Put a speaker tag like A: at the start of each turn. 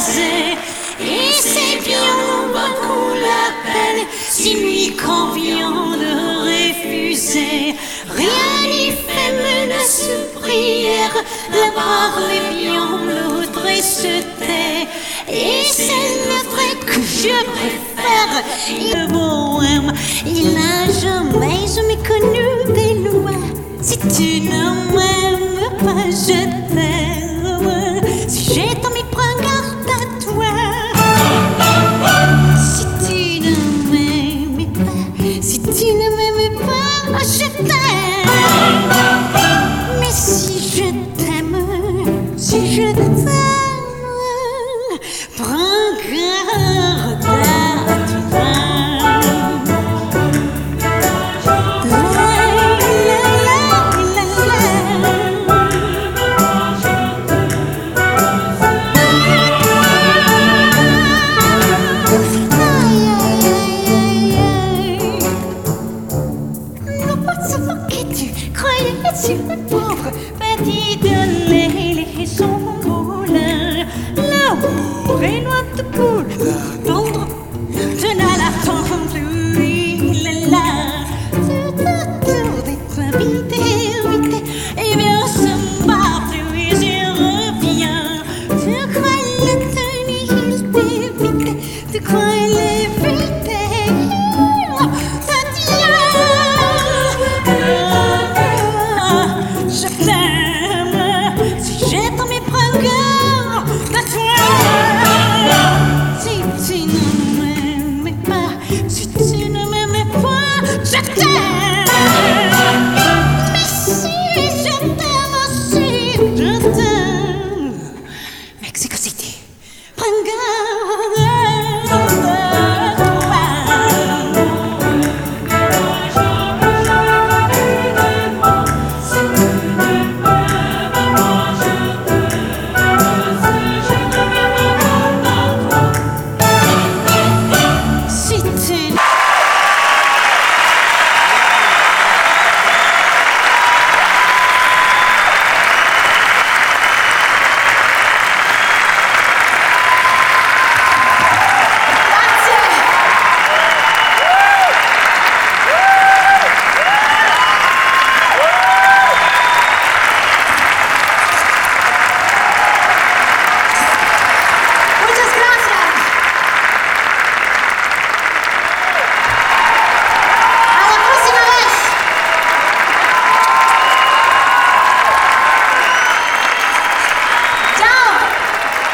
A: baiser. Et c'est bien bas qu'on l'appelle, si lui convient de refuser. Rien n'y fait menace ou prière, l'un parle bien, l'autre se tait. Et c'est le vrai que je préfère. Le bohème, il n'a jamais connu des lois. Si tu ne m'aimes pas, je t'aime. Si j'ai tant mis, prends garde à toi. Si tu ne m'aimais pas, si tu ne m'aimais pas, je t'aime. Mais si je t'aime, si je t'aime, prends garde à toi. Tu croyais sur le pauvre petit de lait, les sons moulins. L'amour est noix de poule.